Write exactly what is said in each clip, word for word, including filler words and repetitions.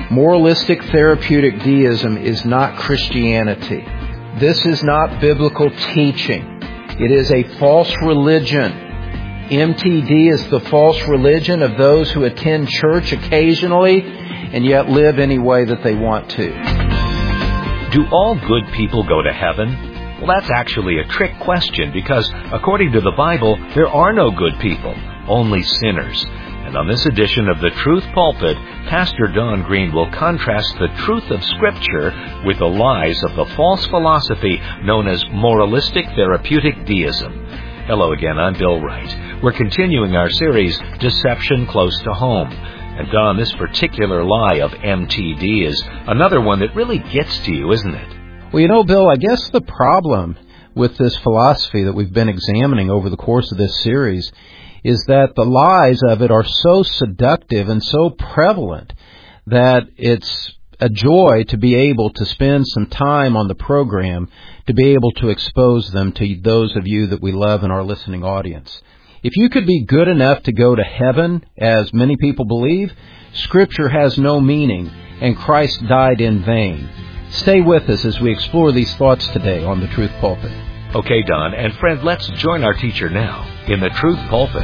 Moralistic therapeutic deism is not Christianity. This is not biblical teaching. It is a false religion. M T D is the false religion of those who attend church occasionally and yet live any way that they want to. Do all good people go to heaven? Well, that's actually a trick question because, according to the Bible, there are no good people, only sinners. And on this edition of The Truth Pulpit, Pastor Don Green will contrast the truth of Scripture with the lies of the false philosophy known as moralistic therapeutic deism. Hello again, I'm Bill Wright. We're continuing our series, Deception Close to Home. And Don, this particular lie of M T D is another one that really gets to you, isn't it? Well, you know, Bill, I guess the problem with this philosophy that we've been examining over the course of this series is that the lies of it are so seductive and so prevalent that it's a joy to be able to spend some time on the program to be able to expose them to those of you that we love in our listening audience. If you could be good enough to go to heaven, as many people believe, Scripture has no meaning and Christ died in vain. Stay with us as we explore these thoughts today on The Truth Pulpit. Okay, Don, and friend, let's join our teacher now in The Truth Pulpit.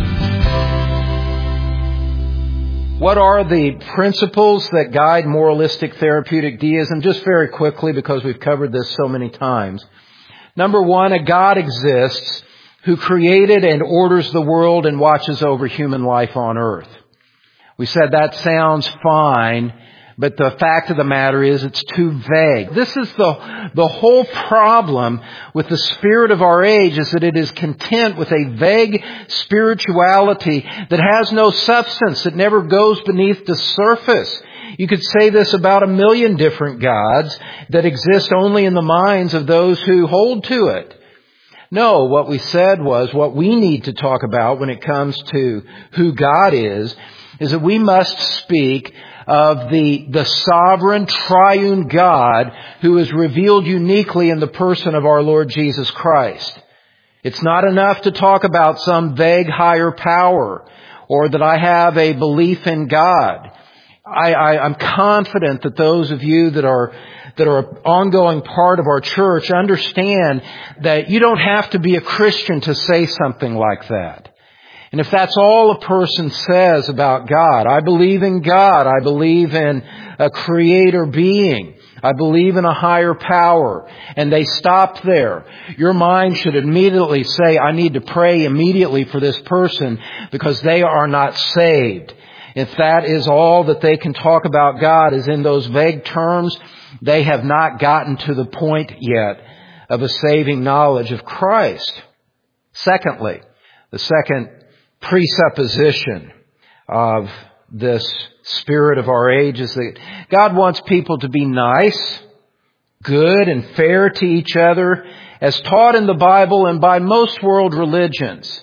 What are the principles that guide moralistic therapeutic deism? Just very quickly, because we've covered this so many times. Number one, a God exists who created and orders the world and watches over human life on earth. We said that sounds fine, but the fact of the matter is it's too vague. This is the, the whole problem with the spirit of our age, is that it is content with a vague spirituality that has no substance, that never goes beneath the surface. You could say this about a million different gods that exist only in the minds of those who hold to it. No, what we said was what we need to talk about when it comes to who God is, is that we must speak of the, the sovereign triune God who is revealed uniquely in the person of our Lord Jesus Christ. It's not enough to talk about some vague higher power or that I have a belief in God. I, I, I'm confident that those of you that are that are an ongoing part of our church understand that you don't have to be a Christian to say something like that. And if that's all a person says about God, I believe in God, I believe in a creator being, I believe in a higher power, and they stop there, your mind should immediately say, I need to pray immediately for this person because they are not saved. If that is all that they can talk about God is in those vague terms, they have not gotten to the point yet of a saving knowledge of Christ. Secondly, the second presupposition of this spirit of our age is that God wants people to be nice, good, and fair to each other, as taught in the Bible and by most world religions.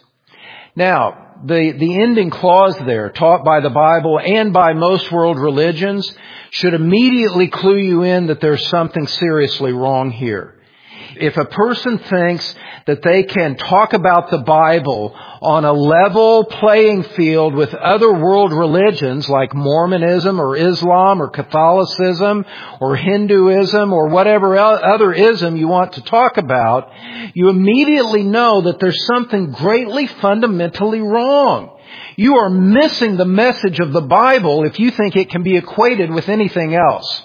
Now, the, the ending clause there, taught by the Bible and by most world religions, should immediately clue you in that there's something seriously wrong here. If a person thinks that they can talk about the Bible on a level playing field with other world religions like Mormonism or Islam or Catholicism or Hinduism or whatever other ism you want to talk about, you immediately know that there's something greatly fundamentally wrong. You are missing the message of the Bible if you think it can be equated with anything else.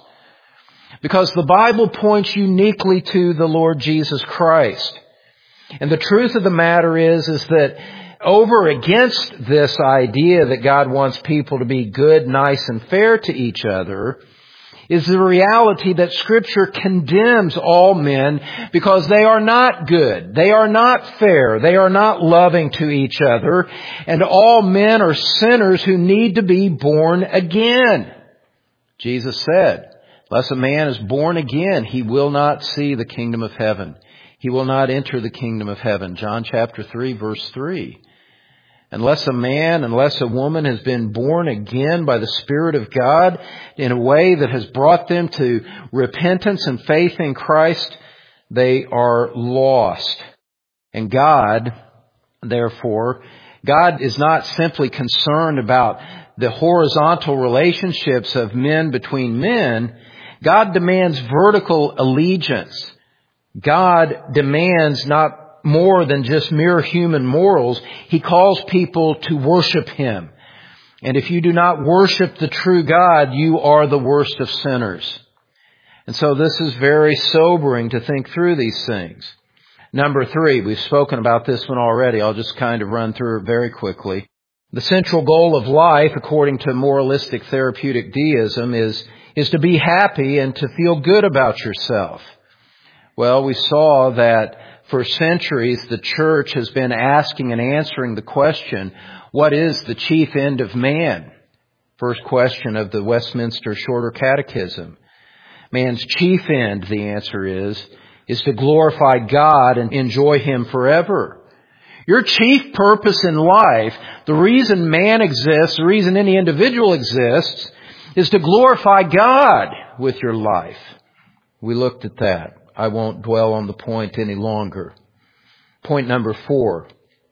Because the Bible points uniquely to the Lord Jesus Christ. And the truth of the matter is, is that over against this idea that God wants people to be good, nice, and fair to each other is the reality that Scripture condemns all men because they are not good, they are not fair, they are not loving to each other, and all men are sinners who need to be born again. Jesus said, unless a man is born again, he will not see the kingdom of heaven. He will not enter the kingdom of heaven. John chapter three, verse three. Unless a man, unless a woman has been born again by the Spirit of God in a way that has brought them to repentance and faith in Christ, they are lost. And God, therefore, God is not simply concerned about the horizontal relationships of men between men, God demands vertical allegiance. God demands not more than just mere human morals. He calls people to worship Him. And if you do not worship the true God, you are the worst of sinners. And so this is very sobering to think through these things. Number three, we've spoken about this one already. I'll just kind of run through it very quickly. The central goal of life, according to moralistic therapeutic deism, is, is to be happy and to feel good about yourself. Well, we saw that for centuries the church has been asking and answering the question, what is the chief end of man? First question of the Westminster Shorter Catechism. Man's chief end, the answer is, is to glorify God and enjoy Him forever. Your chief purpose in life, the reason man exists, the reason any individual exists, is to glorify God with your life. We looked at that. I won't dwell on the point any longer. Point number four.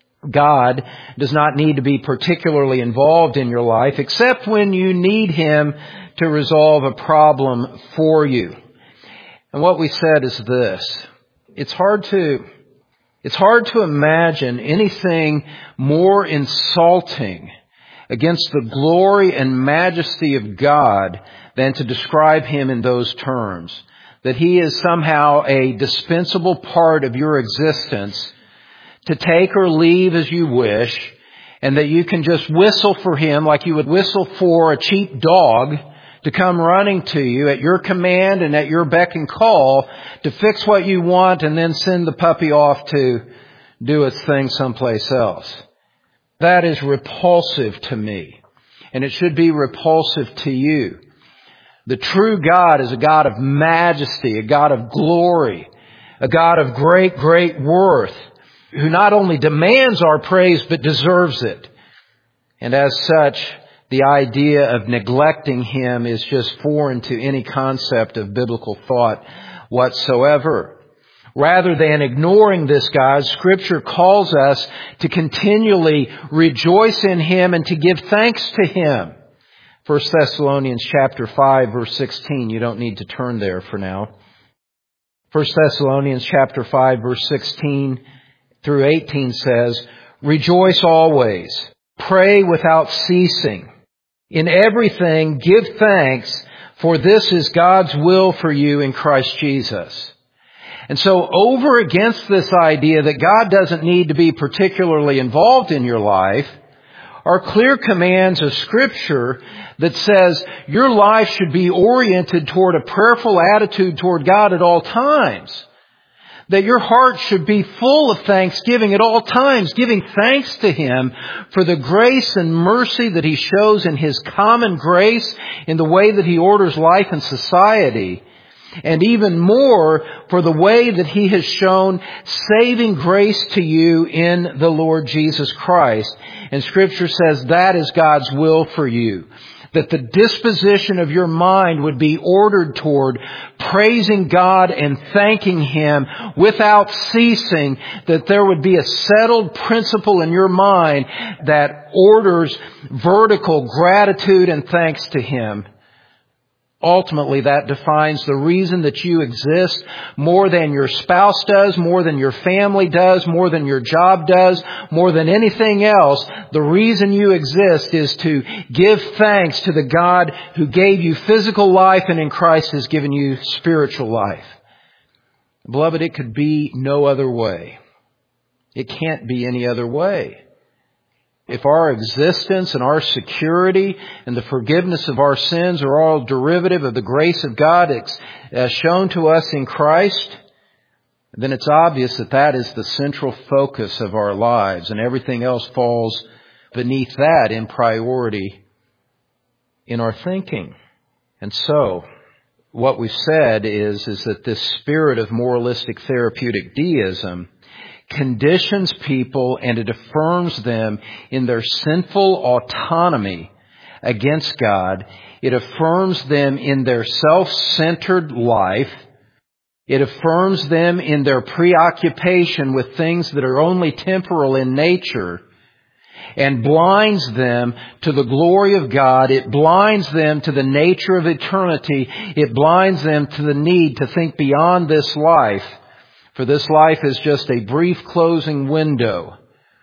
God does not need to be particularly involved in your life except when you need Him to resolve a problem for you. And what we said is this. It's hard to, it's hard to imagine anything more insulting against the glory and majesty of God than to describe Him in those terms. That He is somehow a dispensable part of your existence to take or leave as you wish, and that you can just whistle for Him like you would whistle for a cheap dog to come running to you at your command and at your beck and call to fix what you want and then send the puppy off to do its thing someplace else. That is repulsive to me, and it should be repulsive to you. The true God is a God of majesty, a God of glory, a God of great, great worth, who not only demands our praise but deserves it. And as such, the idea of neglecting Him is just foreign to any concept of biblical thought whatsoever. Rather than ignoring this God, Scripture calls us to continually rejoice in Him and to give thanks to Him. First Thessalonians chapter five, verse sixteen. You don't need to turn there for now. First Thessalonians chapter five, verse sixteen through eighteen says, "Rejoice always, pray without ceasing. In everything give thanks, for this is God's will for you in Christ Jesus." And so over against this idea that God doesn't need to be particularly involved in your life are clear commands of Scripture that says your life should be oriented toward a prayerful attitude toward God at all times. That your heart should be full of thanksgiving at all times, giving thanks to Him for the grace and mercy that He shows in His common grace in the way that He orders life and society. And even more for the way that He has shown saving grace to you in the Lord Jesus Christ. And Scripture says that is God's will for you. That the disposition of your mind would be ordered toward praising God and thanking Him without ceasing. That there would be a settled principle in your mind that orders vertical gratitude and thanks to Him. Ultimately, that defines the reason that you exist more than your spouse does, more than your family does, more than your job does, more than anything else. The reason you exist is to give thanks to the God who gave you physical life and in Christ has given you spiritual life. Beloved, it could be no other way. It can't be any other way. If our existence and our security and the forgiveness of our sins are all derivative of the grace of God as shown to us in Christ, then it's obvious that that is the central focus of our lives, and everything else falls beneath that in priority in our thinking. And so, what we've said is, is that this spirit of moralistic therapeutic deism conditions people and it affirms them in their sinful autonomy against God. It affirms them in their self-centered life. It affirms them in their preoccupation with things that are only temporal in nature. and blinds them to the glory of God. It blinds them to the nature of eternity. It blinds them to the need to think beyond this life, for this life is just a brief closing window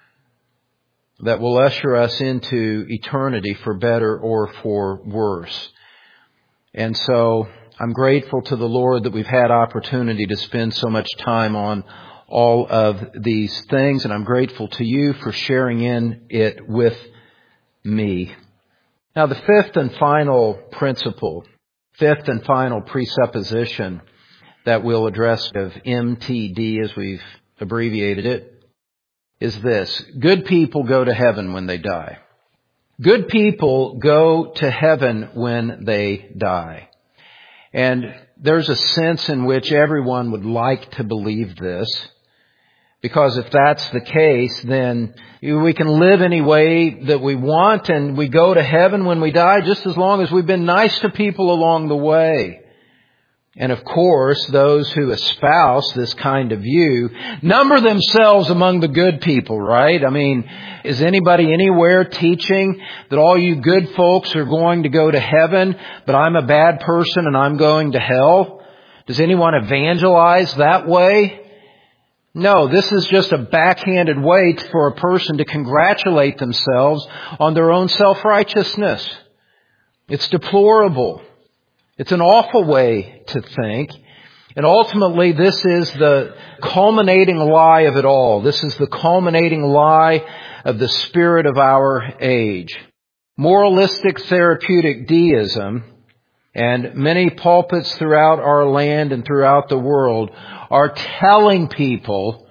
that will usher us into eternity for better or for worse. And so I'm grateful to the Lord that we've had opportunity to spend so much time on all of these things, and I'm grateful to you for sharing in it with me. Now, the fifth and final principle, fifth and final presupposition that we'll address of M T D as we've abbreviated it is this: good people go to heaven when they die. Good people go to heaven when they die. And there's a sense in which everyone would like to believe this, because if that's the case, then we can live any way that we want and we go to heaven when we die just as long as we've been nice to people along the way. And of course, those who espouse this kind of view number themselves among the good people, right? I mean, is anybody anywhere teaching that all you good folks are going to go to heaven, but I'm a bad person and I'm going to hell? Does anyone evangelize that way? No, this is just a backhanded way for a person to congratulate themselves on their own self-righteousness. It's deplorable. It's an awful way to think. And ultimately, this is the culminating lie of it all. This is the culminating lie of the spirit of our age. Moralistic therapeutic deism, and many pulpits throughout our land and throughout the world are telling people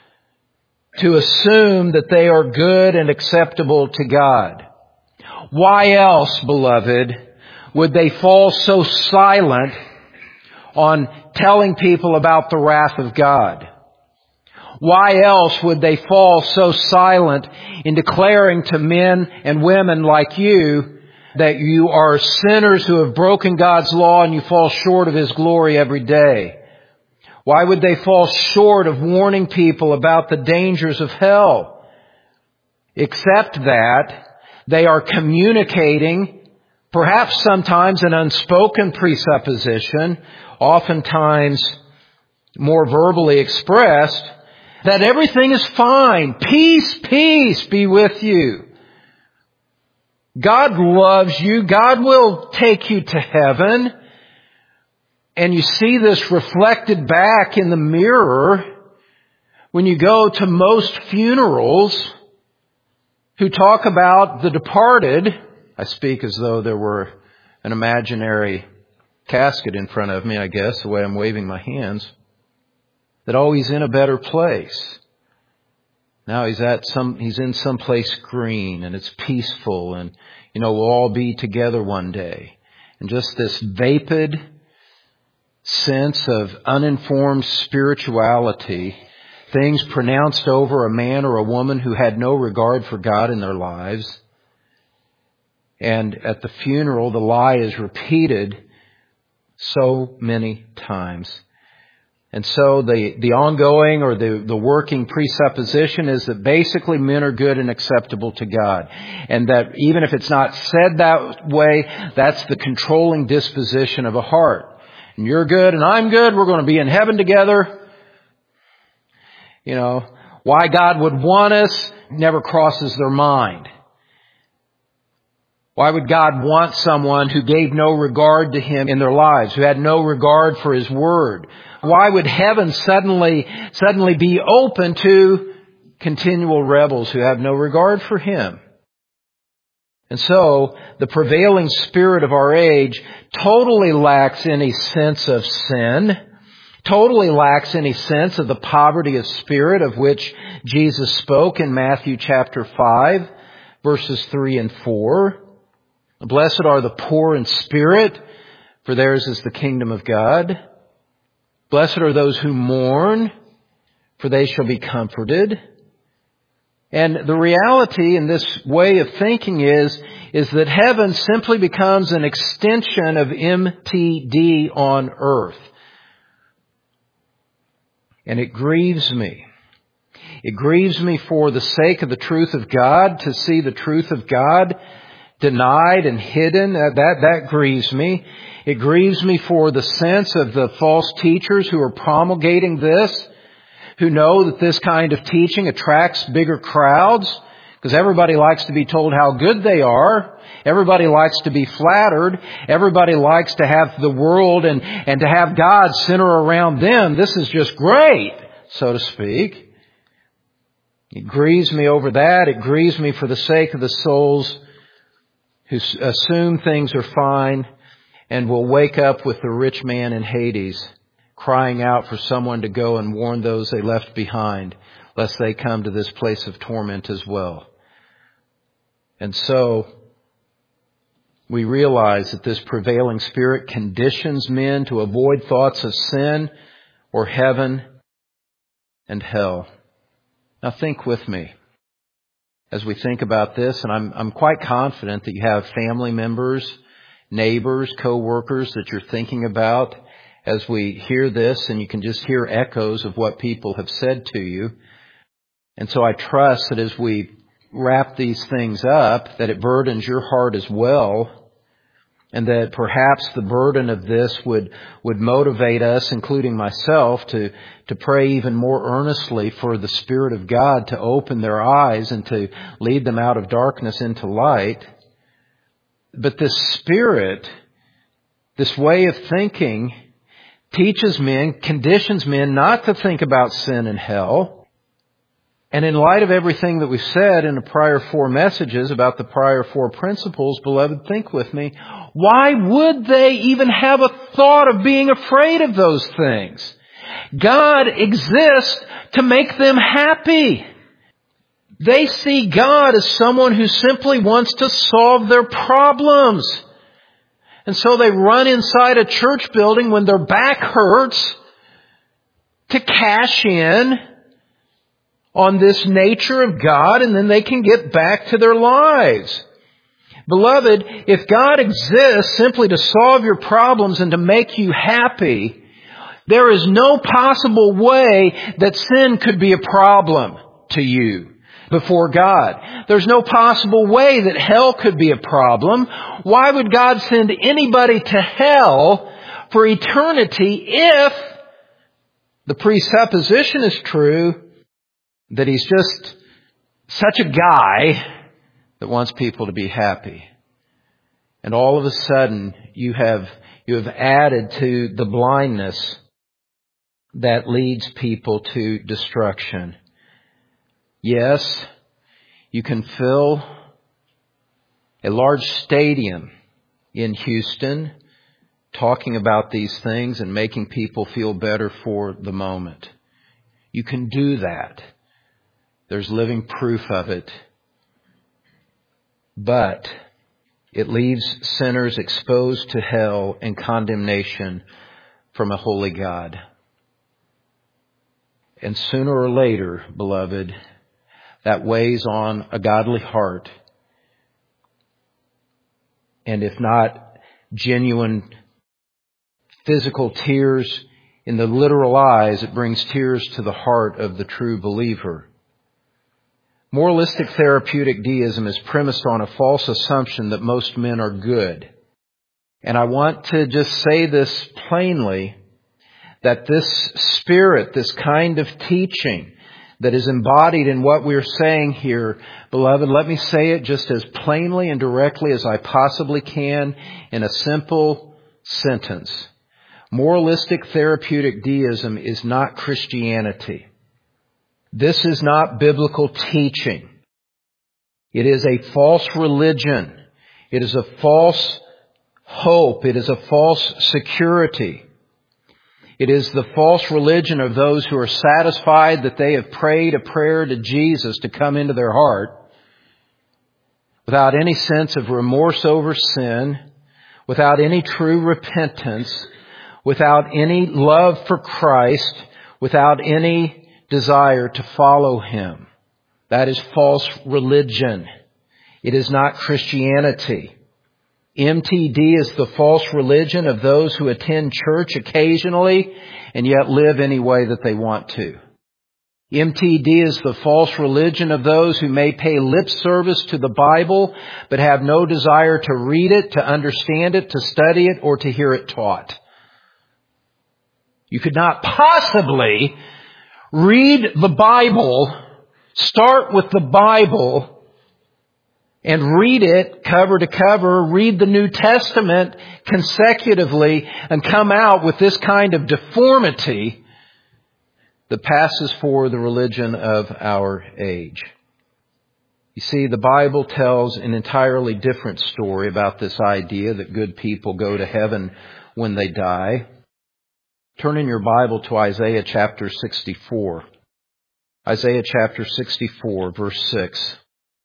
to assume that they are good and acceptable to God. Why else, beloved, would they fall so silent on telling people about the wrath of God? Why else would they fall so silent in declaring to men and women like you that you are sinners who have broken God's law and you fall short of His glory every day? Why would they fall short of warning people about the dangers of hell? Except that they are communicating, perhaps sometimes an unspoken presupposition, oftentimes more verbally expressed, that everything is fine. Peace, peace be with you. God loves you. God will take you to heaven. And you see this reflected back in the mirror when you go to most funerals who talk about the departed. I speak as though there were an imaginary casket in front of me, I guess, the way I'm waving my hands. That, oh, he's in a better place. Now he's at some, he's in some place green and it's peaceful and, you know, we'll all be together one day. And just this vapid sense of uninformed spirituality, things pronounced over a man or a woman who had no regard for God in their lives. And at the funeral, the lie is repeated so many times. And so the, the ongoing or the, the working presupposition is that basically men are good and acceptable to God. And that even if it's not said that way, that's the controlling disposition of a heart. And you're good and I'm good. We're going to be in heaven together. You know, why God would want us never crosses their mind. Why would God want someone who gave no regard to Him in their lives, who had no regard for His Word? Why would heaven suddenly, suddenly be open to continual rebels who have no regard for Him? And so, the prevailing spirit of our age totally lacks any sense of sin, totally lacks any sense of the poverty of spirit of which Jesus spoke in Matthew chapter five, verses three and four. Blessed are the poor in spirit, for theirs is the kingdom of God. Blessed are those who mourn, for they shall be comforted. And the reality in this way of thinking is, is that heaven simply becomes an extension of M T D on earth. And it grieves me. It grieves me for the sake of the truth of God to see the truth of God denied and hidden. That, that grieves me. It grieves me for the sense of the false teachers who are promulgating this, who know that this kind of teaching attracts bigger crowds, because everybody likes to be told how good they are. Everybody likes to be flattered. Everybody likes to have the world and, and to have God center around them. This is just great, so to speak. It grieves me over that. It grieves me for the sake of the souls who assume things are fine and will wake up with the rich man in Hades, crying out for someone to go and warn those they left behind, lest they come to this place of torment as well. And so, we realize that this prevailing spirit conditions men to avoid thoughts of sin or heaven and hell. Now think with me as we think about this, and I'm, I'm quite confident that you have family members, neighbors, co-workers that you're thinking about as we hear this, and you can just hear echoes of what people have said to you. And so I trust that as we wrap these things up, that it burdens your heart as well, and that perhaps the burden of this would, would motivate us, including myself, to, to pray even more earnestly for the Spirit of God to open their eyes and to lead them out of darkness into light. But this Spirit, this way of thinking, teaches men, conditions men not to think about sin and hell. And in light of everything that we've said in the prior four messages about the prior four principles, beloved, think with me, why would they even have a thought of being afraid of those things? God exists to make them happy. They see God as someone who simply wants to solve their problems. And so they run inside a church building when their back hurts to cash in on this nature of God, and then they can get back to their lives. Beloved, if God exists simply to solve your problems and to make you happy, there is no possible way that sin could be a problem to you before God. There's no possible way that hell could be a problem. Why would God send anybody to hell for eternity if the presupposition is true that He's just such a guy that wants people to be happy? And all of a sudden, you have, you have added to the blindness that leads people to destruction. Yes, you can fill a large stadium in Houston talking about these things and making people feel better for the moment. You can do that. There's living proof of it. But it leaves sinners exposed to hell and condemnation from a holy God. And sooner or later, beloved, that weighs on a godly heart. And if not genuine physical tears in the literal eyes, it brings tears to the heart of the true believer. Moralistic therapeutic deism is premised on a false assumption that most men are good. And I want to just say this plainly, that this spirit, this kind of teaching that is embodied in what we're saying here, beloved, let me say it just as plainly and directly as I possibly can in a simple sentence. Moralistic therapeutic deism is not Christianity. This is not biblical teaching. It is a false religion. It is a false hope. It is a false security. It is the false religion of those who are satisfied that they have prayed a prayer to Jesus to come into their heart without any sense of remorse over sin, without any true repentance, without any love for Christ, without any desire to follow Him. That is false religion. It is not Christianity. M T D is the false religion of those who attend church occasionally and yet live any way that they want to. M T D is the false religion of those who may pay lip service to the Bible, but have no desire to read it, to understand it, to study it, or to hear it taught. You could not possibly read the Bible, start with the Bible, and read it cover to cover, read the New Testament consecutively, and come out with this kind of deformity that passes for the religion of our age. You see, the Bible tells an entirely different story about this idea that good people go to heaven when they die. Turn in your Bible to Isaiah chapter sixty-four. Isaiah chapter sixty-four, verse six.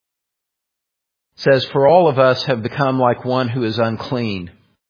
It says, "For all of us have become like one who is unclean,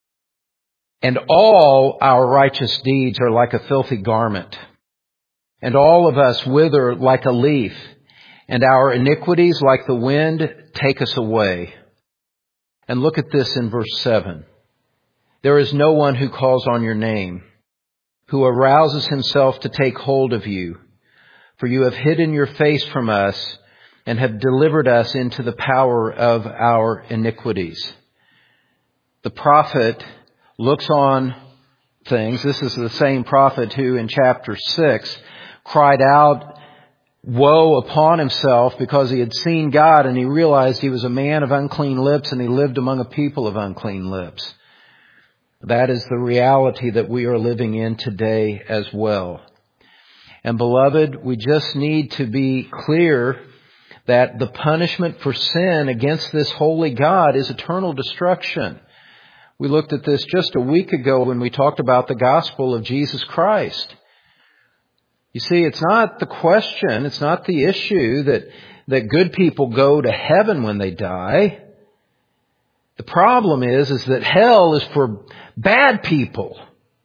and all our righteous deeds are like a filthy garment. And all of us wither like a leaf, and our iniquities like the wind take us away." And look at this in verse seven. "There is no one who calls on your name, who arouses himself to take hold of you. For you have hidden your face from us and have delivered us into the power of our iniquities." The prophet looks on things. This is the same prophet who in chapter six cried out woe upon himself because he had seen God and he realized he was a man of unclean lips and he lived among a people of unclean lips. That is the reality that we are living in today as well. And beloved, we just need to be clear that the punishment for sin against this holy God is eternal destruction. We looked at this just a week ago when we talked about the gospel of Jesus Christ. You see, it's not the question, it's not the issue that, that good people go to heaven when they die. The problem is, is that hell is for bad people.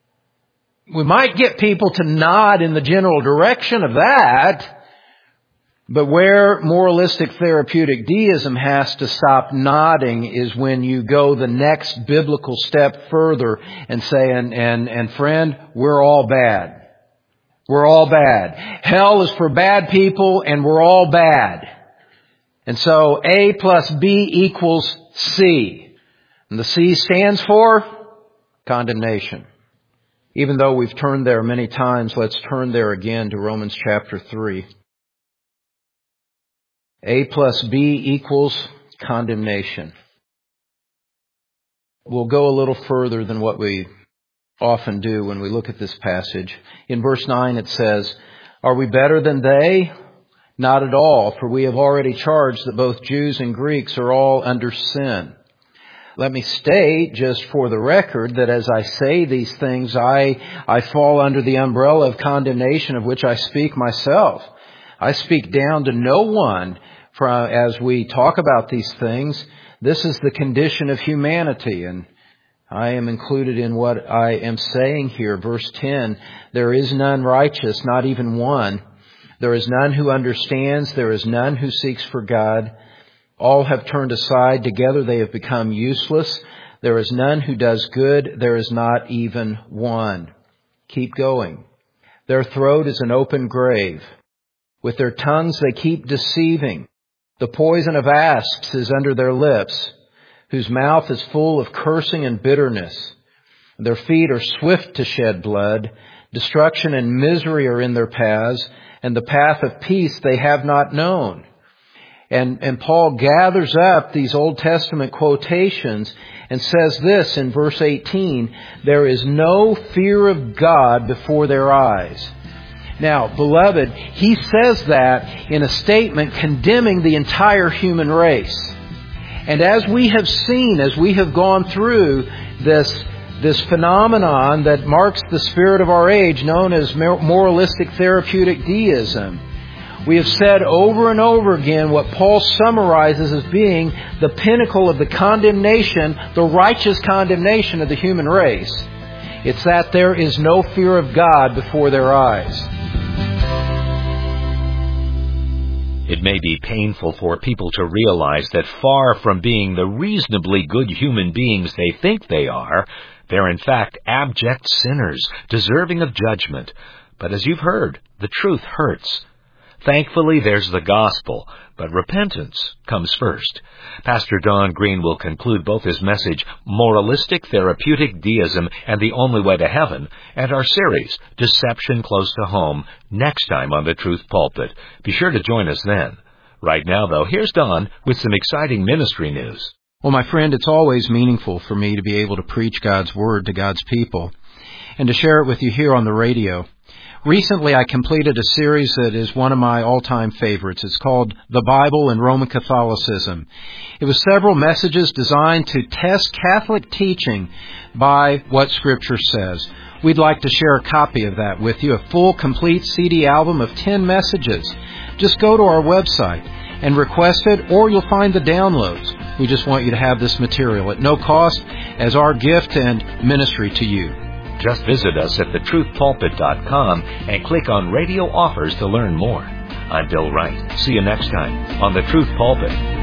We might get people to nod in the general direction of that, but where moralistic therapeutic deism has to stop nodding is when you go the next biblical step further and say, and, and, and friend, we're all bad. We're all bad. Hell is for bad people and we're all bad. And so A plus B equals C. And the C stands for condemnation. Even though we've turned there many times, let's turn there again to Romans chapter three. A plus B equals condemnation. We'll go a little further than what we often do when we look at this passage. In verse nine it says, "Are we better than they? Not at all, for we have already charged that both Jews and Greeks are all under sin." Let me state, just for the record, that as I say these things, I, I fall under the umbrella of condemnation of which I speak myself. I speak down to no one for, as we talk about these things. This is the condition of humanity, and I am included in what I am saying here. Verse ten, "There is none righteous, not even one. There is none who understands. There is none who seeks for God. All have turned aside. Together they have become useless. There is none who does good. There is not even one." Keep going. "Their throat is an open grave. With their tongues they keep deceiving. The poison of asps is under their lips, whose mouth is full of cursing and bitterness. Their feet are swift to shed blood. Destruction and misery are in their paths, and the path of peace they have not known." And, and Paul gathers up these Old Testament quotations and says this in verse eighteen, "There is no fear of God before their eyes." Now, beloved, he says that in a statement condemning the entire human race. And as we have seen, as we have gone through this, this phenomenon that marks the spirit of our age, known as moralistic therapeutic deism, we have said over and over again what Paul summarizes as being the pinnacle of the condemnation, the righteous condemnation of the human race. It's that there is no fear of God before their eyes. It may be painful for people to realize that far from being the reasonably good human beings they think they are, they're in fact abject sinners, deserving of judgment. But as you've heard, the truth hurts. Thankfully, there's the gospel, but repentance comes first. Pastor Don Green will conclude both his message, Moralistic Therapeutic Deism and the Only Way to Heaven, and our series, Deception Close to Home, next time on The Truth Pulpit. Be sure to join us then. Right now, though, here's Don with some exciting ministry news. Well, my friend, it's always meaningful for me to be able to preach God's Word to God's people and to share it with you here on the radio. Recently, I completed a series that is one of my all-time favorites. It's called The Bible and Roman Catholicism. It was several messages designed to test Catholic teaching by what Scripture says. We'd like to share a copy of that with you, a full, complete C D album of ten messages. Just go to our website and request it, or you'll find the downloads. We just want you to have this material at no cost as our gift and ministry to you. Just visit us at the truth pulpit dot com and click on Radio Offers to learn more. I'm Bill Wright. See you next time on The Truth Pulpit.